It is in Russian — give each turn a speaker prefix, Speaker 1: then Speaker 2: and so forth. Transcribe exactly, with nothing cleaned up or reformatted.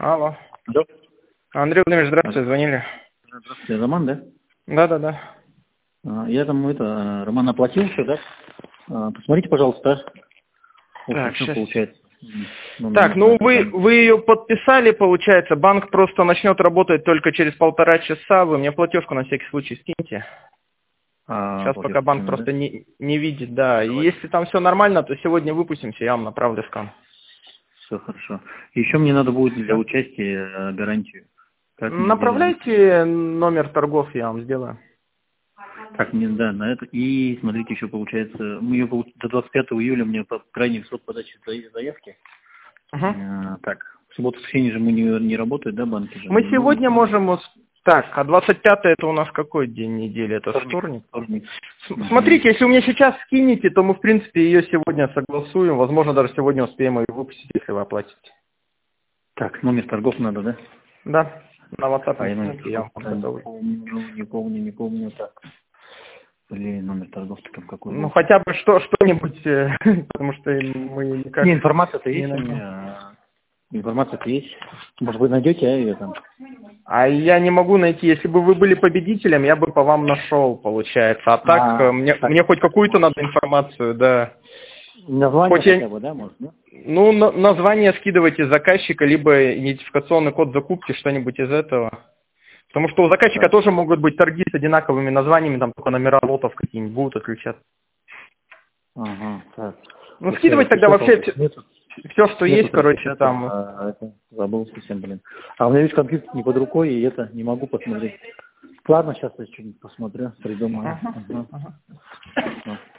Speaker 1: Алло.
Speaker 2: Алло.
Speaker 1: Андрей Владимирович, здравствуйте, звонили.
Speaker 2: Здравствуйте, Роман, да?
Speaker 1: Да-да-да.
Speaker 2: А, Я там, это, Роман оплатил все, да? А, Посмотрите, пожалуйста.
Speaker 1: Так,
Speaker 2: Что
Speaker 1: щас.
Speaker 2: получается? Ну,
Speaker 1: Так,
Speaker 2: не знаю,
Speaker 1: ну вы,
Speaker 2: там.
Speaker 1: вы ее подписали, получается, банк просто начнет работать только через полтора часа, вы мне платежку на всякий случай скиньте.
Speaker 2: А,
Speaker 1: Сейчас пока
Speaker 2: платежку
Speaker 1: банк
Speaker 2: скину, да?
Speaker 1: просто не, не видит, да. И
Speaker 2: Давайте.
Speaker 1: если там все нормально, то сегодня выпустимся, я вам направлю скан.
Speaker 2: Все хорошо. Еще мне надо будет для
Speaker 1: Да.
Speaker 2: участия э, гарантию. Как мне сделать?
Speaker 1: Направляйте номер торгов, я вам сделаю.
Speaker 2: Так, мне, да, на это. И смотрите, еще получается, мы ее получ- до двадцать пятого июля мне по крайний срок подачи за- заявки.
Speaker 1: Угу.
Speaker 2: А, так, в субботу, в воскресенье же мы не, не работают, да, банки же?
Speaker 1: Мы
Speaker 2: Не будем
Speaker 1: сегодня
Speaker 2: там.
Speaker 1: можем... ус- Так, а двадцать пятое это у нас какой день недели? Это
Speaker 2: Вторник.
Speaker 1: вторник?
Speaker 2: Вторник.
Speaker 1: С-
Speaker 2: Угу.
Speaker 1: Смотрите, если вы мне сейчас скинете, то мы, в принципе, ее сегодня согласуем. Возможно, даже сегодня успеем ее выпустить, если вы оплатите.
Speaker 2: Так, номер торгов надо, да?
Speaker 1: Да, на WhatsApp
Speaker 2: А я номер
Speaker 1: скиньте, я вам
Speaker 2: торгов не
Speaker 1: подготовлю.
Speaker 2: помню, не помню, не помню. Так, блин, номер торгов-то там какой
Speaker 1: Ну,
Speaker 2: был?
Speaker 1: хотя бы что, что-нибудь, э, потому что мы никак
Speaker 2: Не, информация-то
Speaker 1: не
Speaker 2: есть у
Speaker 1: найдем.
Speaker 2: меня. Информация-то есть. Может, вы найдете, а ее там?
Speaker 1: А я не могу найти. Если бы вы были победителем, я бы по вам нашел, получается. А так, э,
Speaker 2: А,
Speaker 1: мне,
Speaker 2: так,
Speaker 1: мне хоть какую-то надо информацию, да.
Speaker 2: название
Speaker 1: Хоть я...
Speaker 2: хотя бы, да, может, да?
Speaker 1: Ну, на- название скидывайте заказчика, либо идентификационный код закупки, что-нибудь из этого. Потому что у заказчика
Speaker 2: Так,
Speaker 1: тоже могут быть торги с одинаковыми названиями, там только номера лотов какие-нибудь будут отличаться.
Speaker 2: ага, так.
Speaker 1: Ну,
Speaker 2: Ну, все,
Speaker 1: скидывать тогда
Speaker 2: распечатал.
Speaker 1: вообще
Speaker 2: Нету,
Speaker 1: все, что
Speaker 2: нету,
Speaker 1: есть, короче,
Speaker 2: распечатал,
Speaker 1: там.
Speaker 2: а это забыл совсем, блин. А у меня ведь компьютер не под рукой, и это не могу посмотреть. Ладно, сейчас я что-нибудь посмотрю, придумаю.
Speaker 1: Ага,
Speaker 2: Ага.
Speaker 1: ага.
Speaker 2: Ну.